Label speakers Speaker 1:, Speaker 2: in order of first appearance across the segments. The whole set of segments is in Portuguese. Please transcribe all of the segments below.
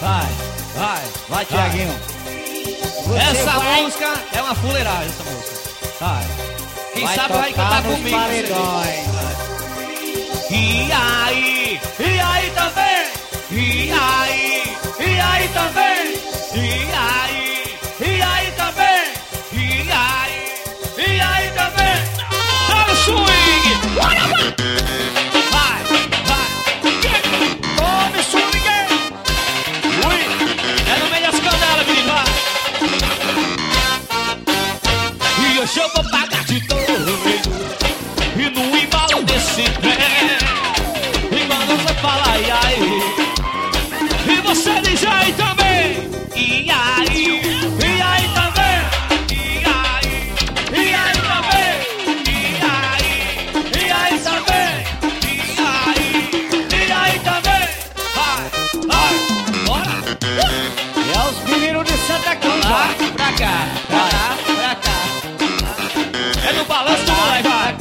Speaker 1: Vai, Tiaguinho.
Speaker 2: Essa
Speaker 1: vai...
Speaker 2: música é uma fuleiragem, essa música. Vai. Quem
Speaker 1: vai
Speaker 2: sabe vai cantar
Speaker 1: nos
Speaker 2: comigo.
Speaker 1: paredões.
Speaker 2: E aí também. E aí também. E aí também. E aí também. Dá o swing. Vai. Tome swing. Ui. É no meio das canelas, menino. Vai. E hoje eu vou pagar de doido. E no embalo desse trem. E quando você fala ai, ai. E você diz aí também. E aí também. E aí também. E aí também. E aí também. Vai, bora.
Speaker 1: É os meninos de Santa Cruz.
Speaker 2: Lá, pra cá. É no balanço do moleque, vai.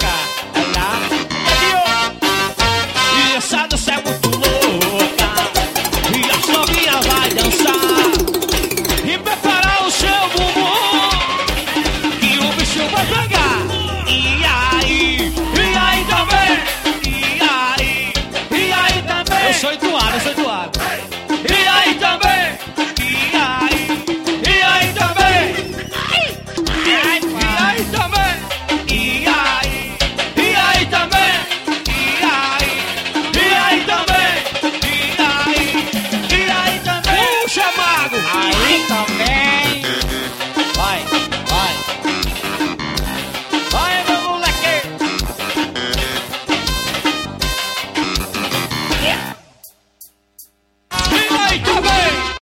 Speaker 2: E essa dança é muito louca. E a sovinha vai dançar. E preparar o seu bumbum. Que o bicho vai pegar. E aí também. E aí também. Eu sou entoado. E aí também. E aí também. E aí também. E aí também. E aí também. Chamado.
Speaker 1: Aí também. Vai, meu moleque.
Speaker 2: E aí também.